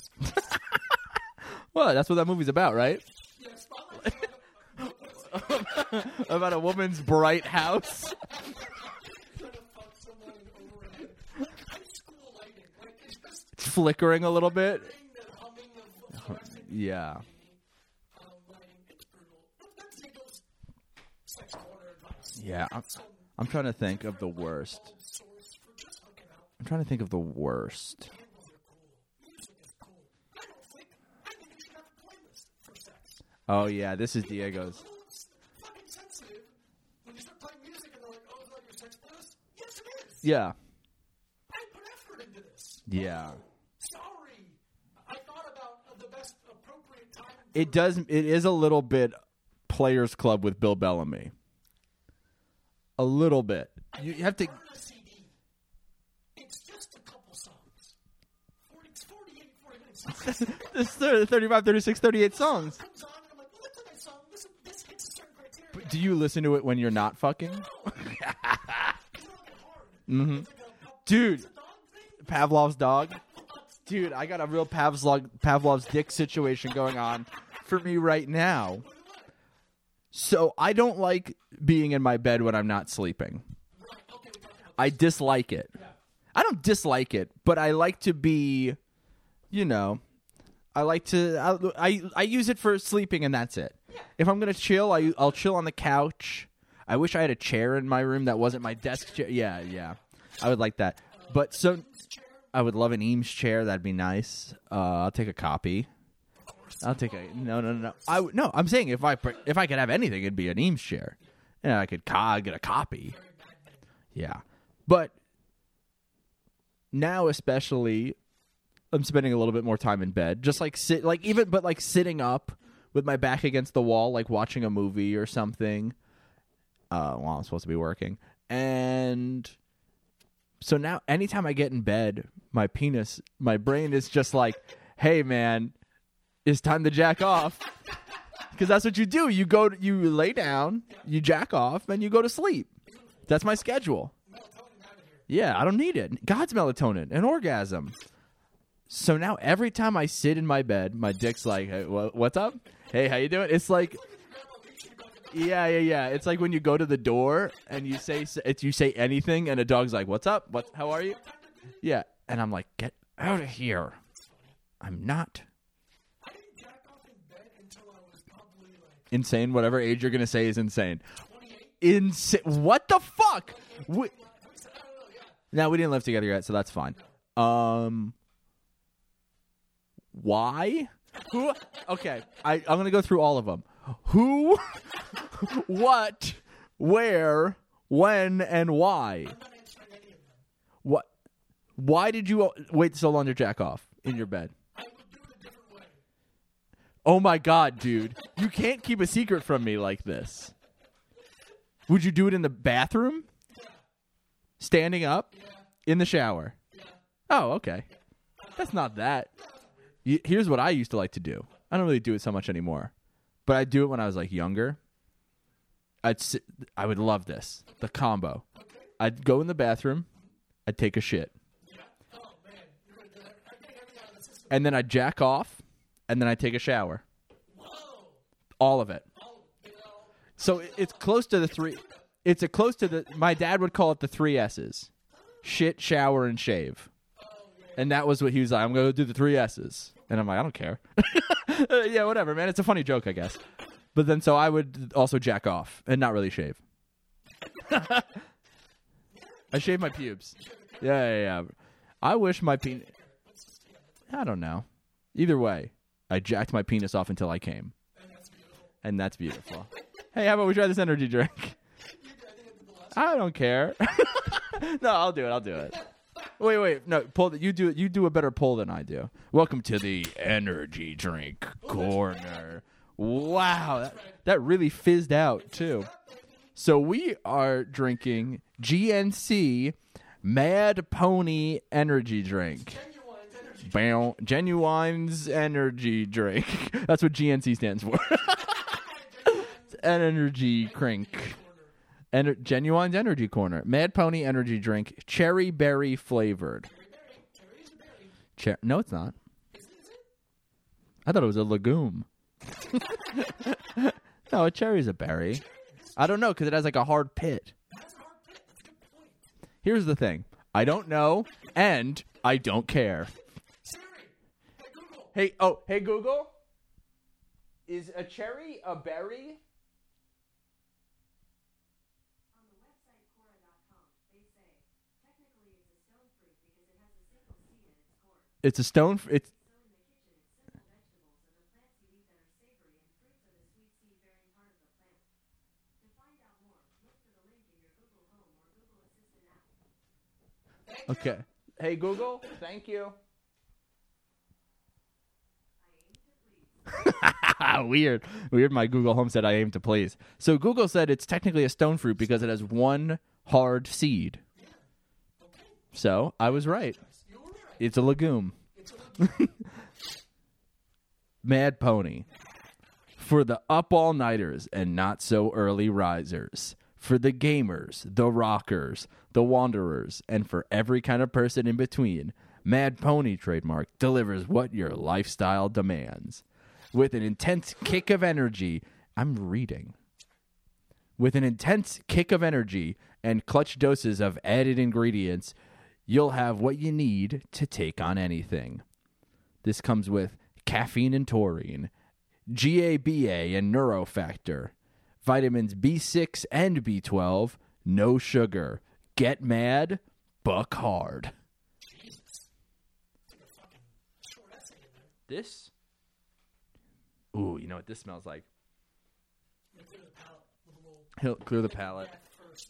Well, that's what that movie's about, right? Yeah, spotlight. About a woman's bright house. Trying to fuck someone overhead. Like high school lighting. Like it's just It's flickering a little bit. the humming of fluorescent Yeah. um, lighting. It's brutal. That's Eagles' sex corner advice. Yeah. I'm, Some I'm trying to think of the worst. old source for just hooking out. I'm trying to think of the worst. Candles are cool. Music is cool. I don't think. I think you should have a playlist for sex. Oh, yeah. This is Diego's. A little fucking sensitive when you start playing music and they're like, "Oh, is that your sex playlist?" Yes, it is. Yeah. I put effort into this. Yeah. Oh, sorry. I thought about uh, the best appropriate time. It does. It is a little bit Players Club with Bill Bellamy. A little bit. You have to. Burn a C D. It's just a couple songs. forty, it's forty-eight, forty-nine songs. This thir- thirty-five, thirty-six, thirty-eight songs. Comes on, and I'm like, well, that's a nice song. This, this hits a certain criteria. Do you listen to it when you're not fucking? It's not that hard. Mm-hmm. It's like a, a, Dude, it's a dog thing. Pavlov's dog. Dude, I got a real Pavlov, Pavlov's dick situation going on for me right now. So I don't like being in my bed when I'm not sleeping. I dislike it. I don't dislike it, but I like to be, you know, I like to. I, I I use it for sleeping, and that's it. If I'm gonna chill, I I'll chill on the couch. I wish I had a chair in my room that wasn't my desk chair. Yeah, yeah, I would like that. But so I would love an Eames chair. That'd be nice. Uh, I'll take a copy. I'll take a no, no, no, no. I w- no. I'm saying if I if I could have anything, it'd be an Eames chair, and I could co- get a copy. Yeah, but now especially, I'm spending a little bit more time in bed, just like sit, like even, but like sitting up with my back against the wall, like watching a movie or something. Uh, while I'm supposed to be working, and so now anytime I get in bed, my penis, my brain is just like, "Hey, man, it's time to jack off," because that's what you do. You go, to, you lay down, you jack off, and you go to sleep. That's my schedule. Yeah, I don't need it. God's melatonin, an orgasm. So now every time I sit in my bed, my dick's like, "Hey, wh- what's up? Hey, how you doing?" It's like. Yeah, yeah, yeah. It's like when you go to the door and you say it's you say anything, and a dog's like, "What's up? What? How are you?" Yeah, and I'm like, "Get out of here! I'm not." I didn't jack off in bed until I was probably like Insane. Whatever age you're gonna say is insane. Insane. What the fuck? We- no, we didn't live together yet, so that's fine. Um, why? Who? Okay, I I'm gonna go through all of them. Who, what, where, when, and why? What? Why did you wait so long to jack off in your bed? Oh my God, dude. You can't keep a secret from me like this. Would you do it in the bathroom? Standing up? In the shower? Oh, okay. That's not that. Y- Here's what I used to like to do. I don't really do it so much anymore. But I'd do it when I was like younger. I'd sit, I would love this. The combo. I'd go in the bathroom. I'd take a shit. And then I'd jack off. And then I'd take a shower. All of it. So it- it's close to the three. It's a close to the. My dad would call it the three S's: shit, shower, and shave. And that was what he was like. I'm going to do the three S's. And I'm like, I don't care. Yeah, whatever, man. It's a funny joke, I guess. But then, so I would also jack off and not really shave. I shave my pubes. Yeah, yeah, yeah. I wish my penis. I don't know. Either way, I jacked my penis off until I came. And that's beautiful. Hey, how about we try this energy drink? I don't care. No, I'll do it. I'll do it. Wait, wait, no, pull. The, you do you do a better pull than I do. Welcome to the energy drink corner. Wow, that, that really fizzed out too. So we are drinking G N C Mad Pony energy drink. Bow, Genuine's energy drink. That's what G N C stands for. It's an energy crink. Ener- Genuine's Energy Corner. Mad Pony Energy Drink. Cherry berry flavored. Cher- no, it's not. I thought it was a legume. No, a cherry's a berry. I don't know, because it has like a hard pit. Here's the thing. I don't know, and I don't care. Hey, oh, hey, Google. Is a cherry a berry? It's a stone. F- it's. Okay. Hey Google, thank you. Weird. Weird. My Google Home said I aim to please. So Google said it's technically a stone fruit because it has one hard seed. So I was right. It's a legume. Mad Pony. For the up all nighters and not so early risers. For the gamers, the rockers, the wanderers, and for every kind of person in between, Mad Pony trademark delivers what your lifestyle demands. With an intense kick of energy, I'm reading. With an intense kick of energy and clutch doses of added ingredients, you'll have what you need to take on anything. This comes with caffeine and taurine, G A B A and neurofactor, vitamins B six and B twelve, no sugar. Get mad, buck hard. Jesus. It's like a fucking short essay in there. This? Ooh, you know what this smells like? I'm gonna clear the palate with a little He'll clear the palate. back first.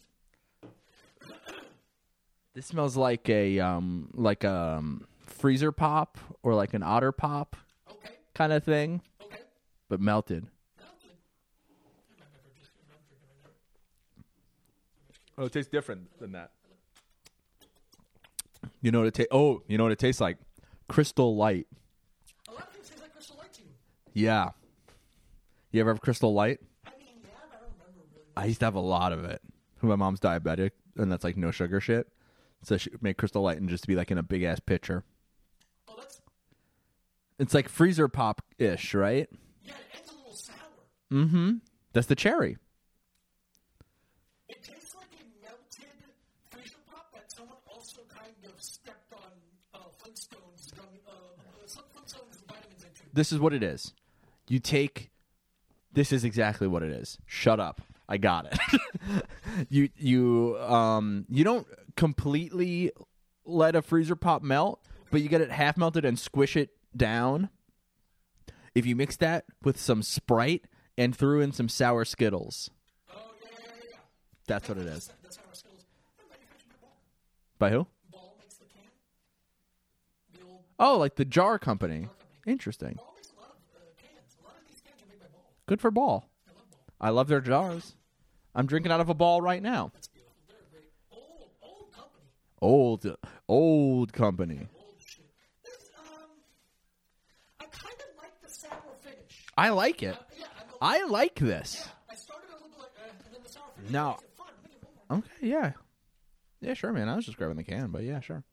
This smells like a um like a um, freezer pop or like an otter pop Okay. kind of thing, Okay. but melted. Melted. I might never just I'm drinking right now. Oh, it tastes different than that. You know what it tastes? Oh, you know what it tastes like? Crystal Light. A lot of things taste like Crystal Light to you. Yeah. You ever have Crystal Light? I mean, yeah, but I don't remember really. I used to have a lot of it. My mom's diabetic, and that's like no sugar shit. So she would make Crystal Light and just be like in a big ass pitcher. Oh, that's It's like freezer pop ish, right? yeah. It ends a little sour. Mm-hmm. That's the cherry. It tastes like a melted freezer pop that someone also kind of stepped on uh, Flintstones, gummy, uh, uh, some Flintstones vitamins into. This is what it is. You take. This is exactly what it is. Shut up. I got it. you you um you don't completely let a freezer pop melt, but you get it half melted and squish it down. If you mix that with some Sprite and threw in some sour Skittles, Oh yeah, yeah, yeah, yeah. that's what it is. That's how our skills. They're manufactured by Ball. By who? Ball makes the can. The old Oh, like the jar company. Interesting. Ball makes a lot of uh, cans. A lot of these cans are made by Ball. Good for Ball. I love Ball. I love their jars. I'm drinking out of a ball right now. That's beautiful. They're a great old, old company. Old, old company. Old shit. This, um, I kind of like the sour finish. I like it. Uh, yeah, I'm okay. I like this. I started a little bit like, uh, and then the sour finish No. makes it fun. Make it one more. Okay, yeah. Yeah, sure, man. I was just grabbing the can, but yeah, sure.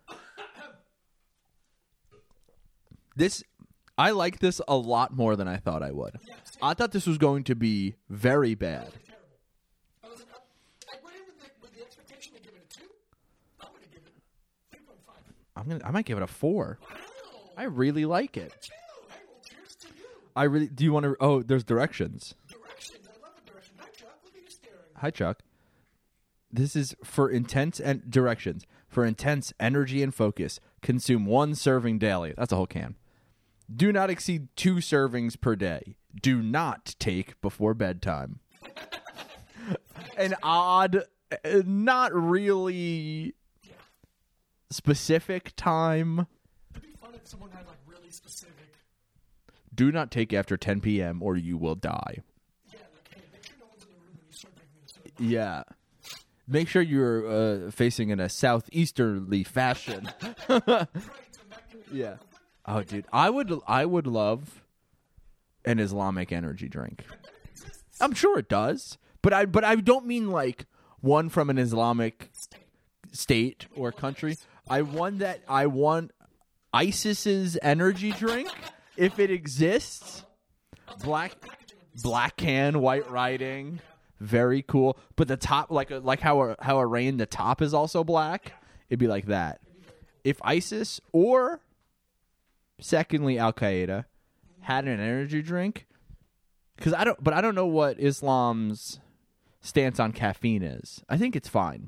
This, I like this a lot more than I thought I would. Yeah, same. I thought this was going to be very bad. Terrible. I was like, uh, I went in with the, with the expectation to give it a two. I'm going to give it three point five. I'm gonna, I might give it a four. Wow. I really like it. Two. Hey, well, cheers to you. I really. Do you want to? Oh, there's directions. Directions. I love the direction. Hi, Chuck. Look at you staring. Hi, Chuck. This is for intense and directions for intense energy and focus. Consume one serving daily. That's a whole can. Do not exceed two servings per day. Do not take before bedtime. An odd, uh, not really specific time. It'd be fun if someone had like really specific. Do not take after ten p.m. or you will die. Yeah, like hey, make sure no one's in the room when you start drinking this. Soda. Yeah. Make sure you're uh, facing in a southeasterly fashion. Yeah. Oh, dude, I would, I would love an Islamic energy drink. I'm sure it does, but I, but I don't mean like one from an Islamic state or country. I want that. I want ISIS's energy drink if it exists. Black, black can, white writing, very cool. But the top, like a, like how a, how a rain, the top is also black. It'd be like that. If ISIS or secondly Al Qaeda had an energy drink, because I don't, but I don't know what Islam's stance on caffeine is. I think it's fine.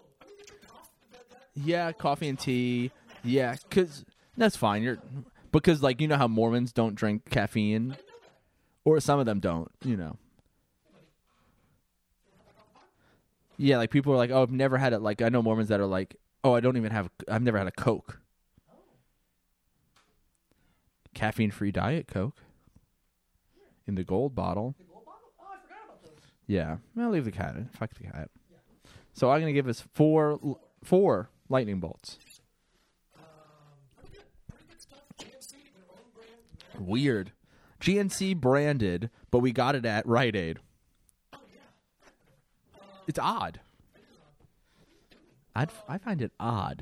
Yeah, coffee and tea. Yeah, because that's fine. You're because like you know how Mormons don't drink caffeine, or some of them don't. You know. Yeah, like people are like, oh, I've never had it. Like I know Mormons that are like, oh, I don't even have. I've never had a Coke. Caffeine-free Diet Coke in the gold bottle. The gold bottle? Oh, I forgot about those. Yeah, I'll leave the cat. Fuck the cat. So I'm gonna give us four, four lightning bolts. Um, pretty good. Pretty good stuff. G N C, their own brand. Weird. G N C branded, but we got it at Rite Aid. Oh yeah. It's odd. I'd, I find it odd.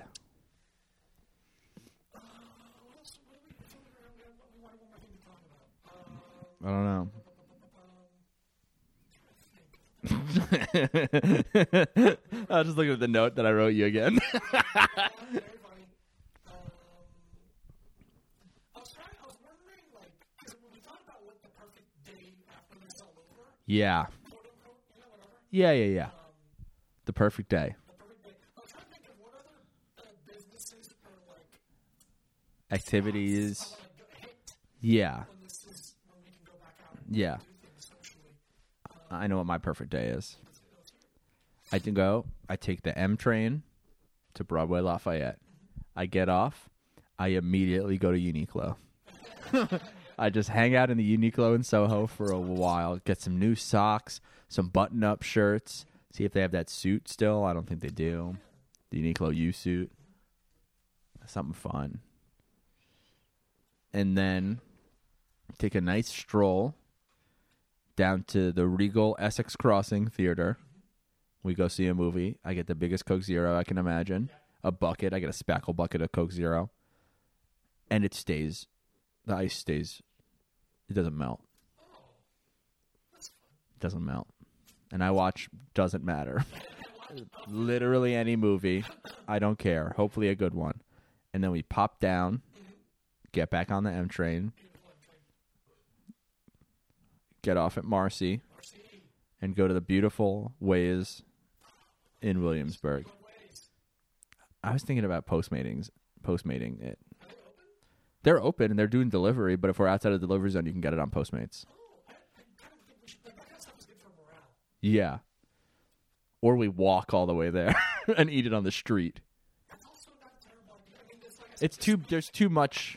What else? What do we? We want one more thing to talk about. Um, I don't know. I was just looking at the note that I wrote you again. very funny. Um, I was trying. I was wondering Yeah. quote unquote, you know, whatever. Yeah, yeah, yeah. The perfect day. The perfect day. I'm trying to think of what other uh, businesses or like Activities. I want to hit Yeah. when this is when we can go back out and Yeah. do things socially. I know what my perfect day is. I can go, I take the M train to Broadway Lafayette. I get off, I immediately go to Uniqlo. I just hang out in the Uniqlo in Soho for a while, get some new socks, some button-up shirts, see if they have that suit still. I don't think they do. The Uniqlo U suit. Something fun. And then take a nice stroll down to the Regal Essex Crossing Theater. We go see a movie. I get the biggest Coke Zero I can imagine. A bucket. I get a spackle bucket of Coke Zero. And it stays. The ice stays. It doesn't melt. It doesn't melt. And I watch Doesn't Matter. Literally any movie. I don't care. Hopefully a good one. And then we pop down, get back on the M train, get off at Marcy, and go to the beautiful Ways in Williamsburg. I was thinking about Postmatings, Postmating it. They're open and they're doing delivery, but if we're outside of the delivery zone, you can get it on Postmates. Yeah. Or we walk all the way there and eat it on the street. It's too. There's too much.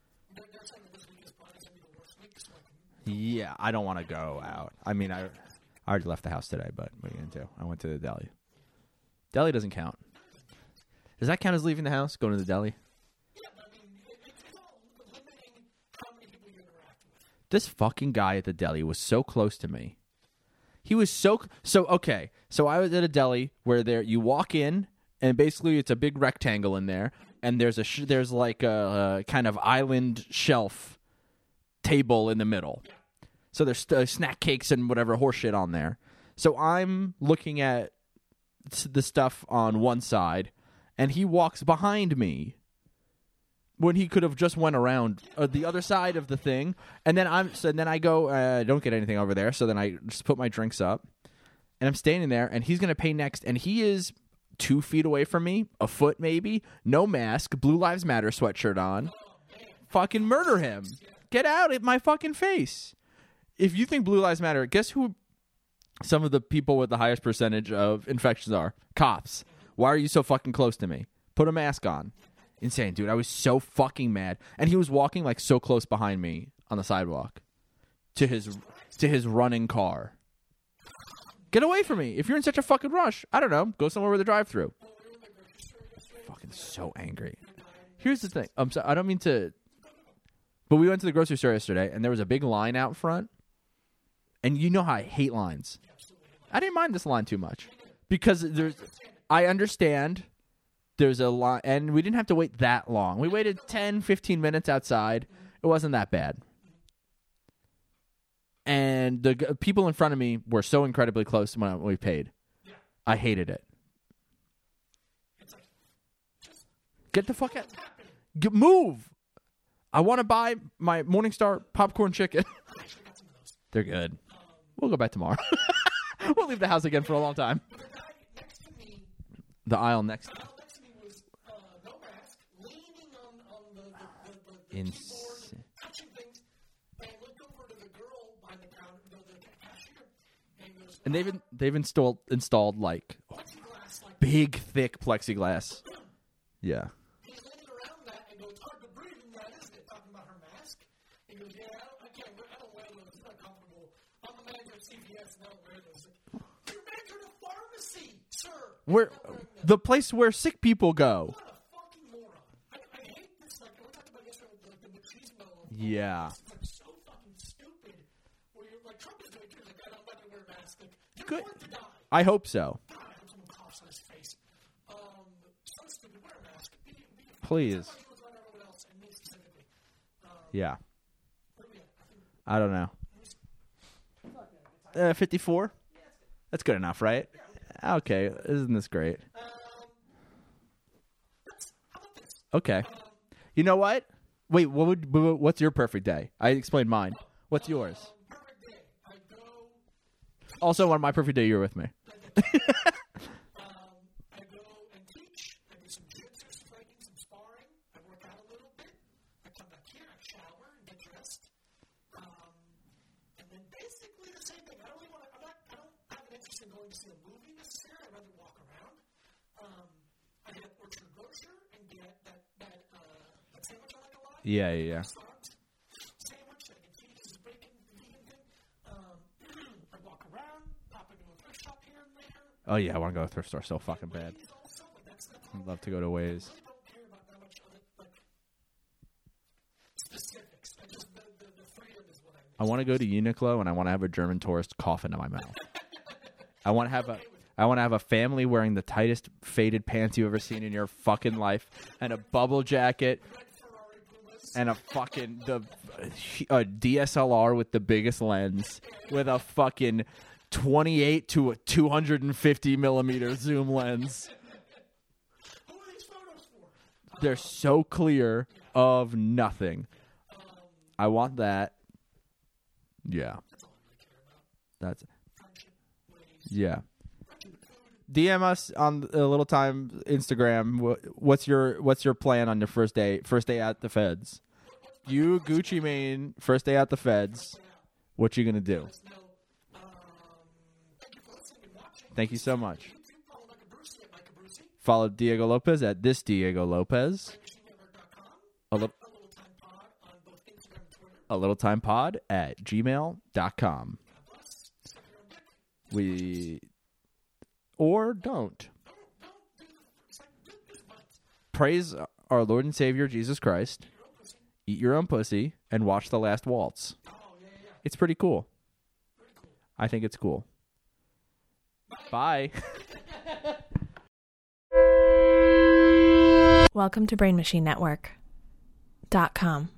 Yeah, I don't want to go out. I mean, I, I already left the house today, but what are you gonna do? I went to the deli. Deli doesn't count. Does that count as leaving the house, going to the deli? Yeah, but I mean, it, it's all limiting how many people you interact with. This fucking guy at the deli was so close to me. He was so so okay. So I was at a deli where there you walk in and basically it's a big rectangle in there, and there's a sh- there's like a, a kind of island shelf table in the middle. So there's st- snack cakes and whatever horse shit on there. So I'm looking at the stuff on one side, and he walks behind me when he could have just went around uh, the other side of the thing. And then I'm so then I go, uh, don't get anything over there. So then I just put my drinks up, and I'm standing there, and he's gonna pay next, and he is two feet away from me, a foot maybe, no mask, Blue Lives Matter sweatshirt on. Fucking murder him. Get out of my fucking face. If you think Blue Lives Matter, guess who some of the people with the highest percentage of infections are? Cops. Why are you so fucking close to me? Put a mask on. Insane, dude. I was so fucking mad. And he was walking like so close behind me on the sidewalk to his to his running car. Get away from me. If you're in such a fucking rush, I don't know, go somewhere with a drive-through. Fucking so angry. Here's the thing. I'm sorry, I don't mean to, but we went to the grocery store yesterday, and there was a big line out front. And you know how I hate lines. I didn't mind this line too much because there's. I understand there's a line, and we didn't have to wait that long. We waited ten, fifteen minutes outside. It wasn't that bad. And the g- people in front of me were so incredibly close when we paid. I hated it. Get the fuck out. Get, move. I want to buy my Morningstar popcorn chicken. They're good. We'll go back tomorrow. We'll leave the house again for a long time. The guy next to me, The aisle next. the aisle next to me was uh, no mask, leaning on, on the, the, the, the, the Ins- keyboard, touching things, and looked over to the girl behind the counter, the, the cashier, and goes, And they've in, they've installed installed like plexiglass, like, big thick plexiglass. Yeah. he's leaning around that and goes, it's hard to breathe in that, isn't it? Talking about her mask. He goes, yeah, I, don't, I can't wear, I don't wear those. It's not comfortable. I'm the manager at C V S and I don't wear those. Like, you're manager of a pharmacy, sir. Where the place where sick people go. What a fucking moron. I, I hate this. Like, we talked about yesterday with the, the machismo. Of, Yeah. It's like so fucking stupid. Where you're like, Trump is doing too. Like, I don't like to wear a mask. Like, you're Good. going to die. I hope so. God, I hope someone coughs on his face. Um, so stupid. Wear a mask. Be, be, Please. Somebody with everyone else and me specifically. Um, Yeah. what are we at? I think I don't know. Uh, fifty-four? That's good enough, right? Okay. Isn't this great? Okay. You know what? Wait, what would wh- what's your perfect day? I explained mine. What's yours? perfect day. I go Also, on my perfect day, you're with me. um, I go and teach. I do some jiu-jitsu, striking, some sparring. I work out a little bit. I come back here, I shower, and get dressed. Um, and then basically the same thing. I don't really want to. I'm not. I don't have an interest in going to see a movie necessarily. I'd rather walk around. Um, I get Orchard Grocer and get that that uh, that sandwich I like a lot. Yeah, yeah, yeah. Sandwich that I can feed as a bacon vegan thing. Um, I walk around, pop into a thrift shop here and there. Oh, yeah, I want to go to the thrift store so fucking bad. Also, but that's, that's all I'd love to go to Waze. I really don't care about that much other, like, specifics. I just, the, the, the freedom is what I need. I want to go to Uniqlo and I want to have a German tourist cough into my mouth. I want to have a I want to have a family wearing the tightest faded pants you've ever seen in your fucking life and a bubble jacket and a fucking the a D S L R with the biggest lens with a fucking twenty-eight to a two hundred fifty millimeter zoom lens. Who are these photos for? They're so clear of nothing. I want that. Yeah. That's yeah. D M us on a little time Instagram. What's your what's your plan on your first day? First day at the feds. You Gucci Mane. First day at the feds. What you gonna do? Thank you so much. Follow Diego Lopez at this Diego Lopez. A little, a little time pod at gmail dot com. We or don't. Praise our Lord and Savior Jesus Christ. Eat your own pussy and watch The Last Waltz. It's pretty cool. I think it's cool. Bye. Welcome to Brain Machine Network dot com.